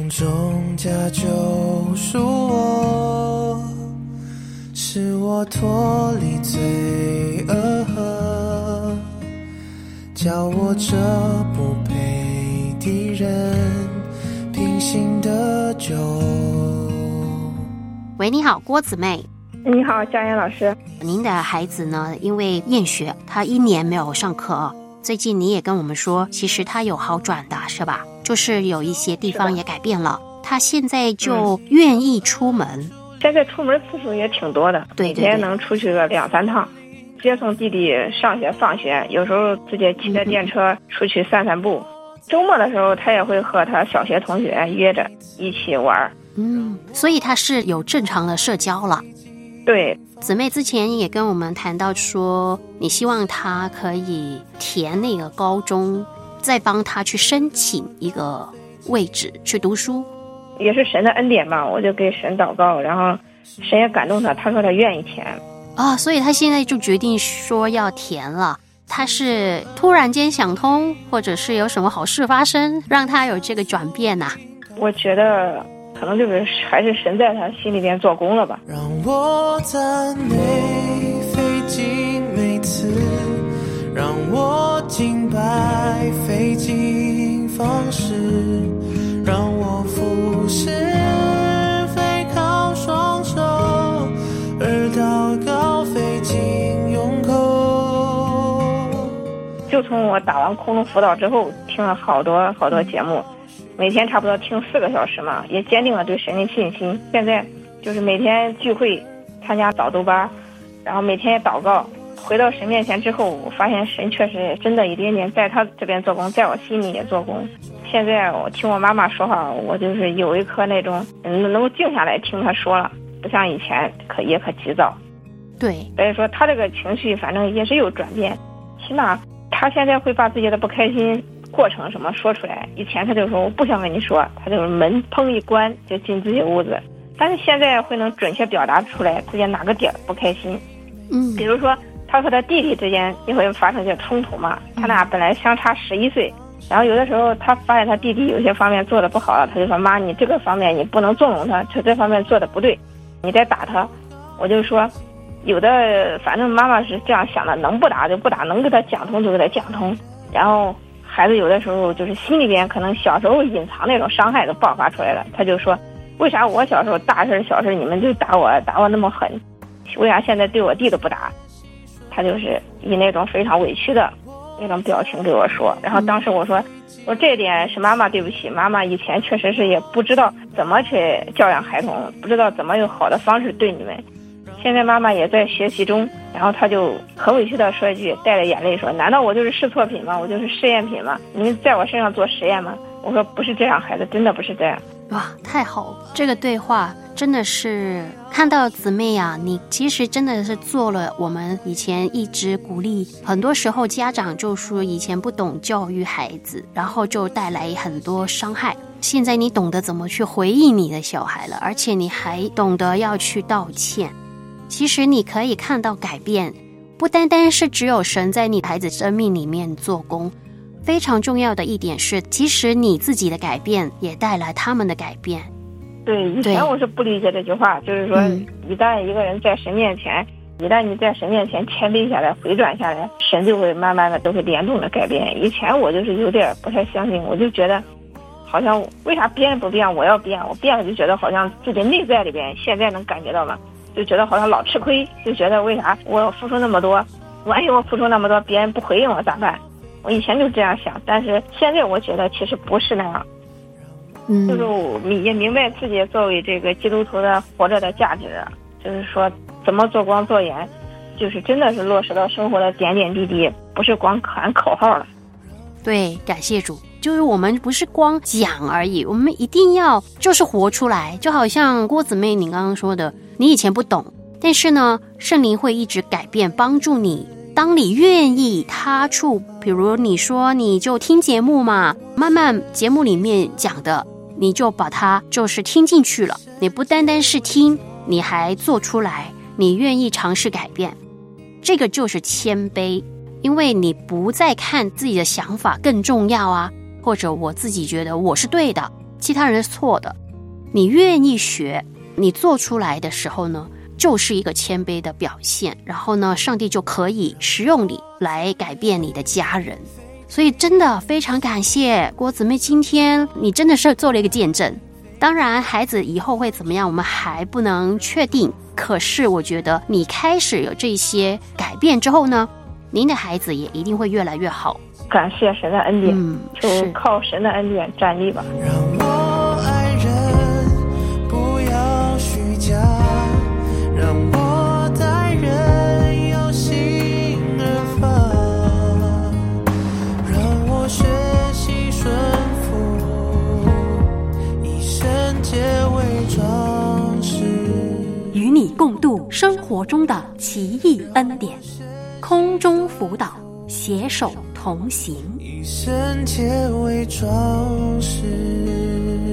中加救赎我，使我脱离罪恶，叫我这不配的人平心得救。 喂，你好，郭姊妹。 你好，佳妍老师。 您的孩子呢，因为厌学，他1年没有上课，最近你也跟我们说，其实他有好转的，是吧？就是有一些地方也改变了，他现在就愿意出门。 现在出门次数也挺多的， 对， 每天能出去个2、3趟，接送弟弟上学放学，有时候自己骑着电车出去散散步。周末的时候，他也会和他小学同学约着一起玩。 所以他是有正常的社交了。 对， 姊妹之前也跟我们谈到说，你希望他可以填那个高中，再帮他去申请一个位置去读书。 也是神的恩典吧，我就给神祷告，然后神也感动他，他说他愿意填啊，所以他现在就决定说要填了。他是突然间想通，或者是有什么好事发生，让他有这个转变啊？ 我觉得可能就是还是神在他心里边做工了吧。 让我赞美费尽每次，让我敬拜费尽方式，让我服侍非靠双手，而祷告费尽用口。 就从我打完空中辅导之后，听了好多节目，每天差不多听4个小时嘛，也坚定了对神的信心。现在就是每天聚会，参加早读班，然后每天也祷告。回到神面前之后，我发现神确实真的一点点在他这边做工，在我心里也做工。现在我听我妈妈说话，我就是有一颗那种能够静下来听她说了，不像以前可急躁。 对， 所以说他这个情绪反正也是有转变，起码他现在会把自己的不开心过程什么说出来。以前他就说我不想跟你说，他就是门砰一关就进自己屋子。但是现在会能准确表达出来自己哪个点不开心。比如说他和他弟弟之间也会发生些冲突嘛，他俩本来相差11岁，然后有的时候他发现他弟弟有些方面做的不好了，他就说妈，你这个方面你不能纵容他，这方面做的不对，你再打他。我就说有的反正妈妈是这样想的，能不打就不打，能给他讲通就给他讲通。然后孩子有的时候就是心里边可能小时候隐藏那种伤害都爆发出来了，他就说为啥我小时候大事小事你们就打我那么狠，为啥现在对我弟都不打？他就是以那种非常委屈的那种表情给我说。然后当时我说这点是妈妈对不起，妈妈以前确实是也不知道怎么去教养孩童，不知道怎么用好的方式对你们，现在妈妈也在学习中。然后他就很委屈的说一句，带着眼泪说，难道我就是试错品吗？我就是试验品吗？你们在我身上做实验吗？我说不是这样，孩子真的不是这样。 哇，太好了，这个对话真的是看到姊妹啊，你其实真的是做了我们以前一直鼓励，很多时候家长就说以前不懂教育孩子，然后就带来很多伤害。现在你懂得怎么去回应你的小孩了，而且你还懂得要去道歉。其实你可以看到改变，不单单是只有神在你孩子生命里面做工，非常重要的一点是，其实你自己的改变也带来他们的改变。 对，以前我是不理解这句话，就是说一旦一个人在神面前，一旦你在神面前谦卑下来回转下来，神就会慢慢的都会联动的改变。以前我就是有点不太相信，我就觉得好像为啥别人不变我要变，我变了就觉得好像自己内在里边现在能感觉到嘛，就觉得好像老吃亏，就觉得为啥我付出那么多，万一我付出那么多别人不回应我咋办？我以前就这样想，但是现在我觉得其实不是那样。就是我也明白自己作为这个基督徒的活着的价值，就是说怎么做光做盐，就是真的是落实到生活的点点滴滴，不是光喊口号了。 对，感谢主，就是我们不是光讲而已，我们一定要就是活出来。就好像郭姊妹你刚刚说的，你以前不懂，但是呢圣灵会一直改变帮助你，当你愿意踏出，比如你说你就听节目嘛，慢慢节目里面讲的你就把它就是听进去了，你不单单是听，你还做出来，你愿意尝试改变，这个就是谦卑。因为你不再看自己的想法更重要啊，或者我自己觉得我是对的， 其他人是错的。你愿意学，你做出来的时候呢，就是一个谦卑的表现，然后呢，上帝就可以使用你来改变你的家人。所以真的非常感谢郭姊妹，今天你真的是做了一个见证。当然孩子以后会怎么样我们还不能确定，可是我觉得你开始有这些改变之后呢，您的孩子也一定会越来越好。 感谢神的恩典，就靠神的恩典站立吧。 让我爱人不要虚假，让我待人有心而发，让我学习顺服，以圣洁为装饰， 与你共度生活中的奇异恩典，空中辅导，携手同行， 以圣洁为装饰。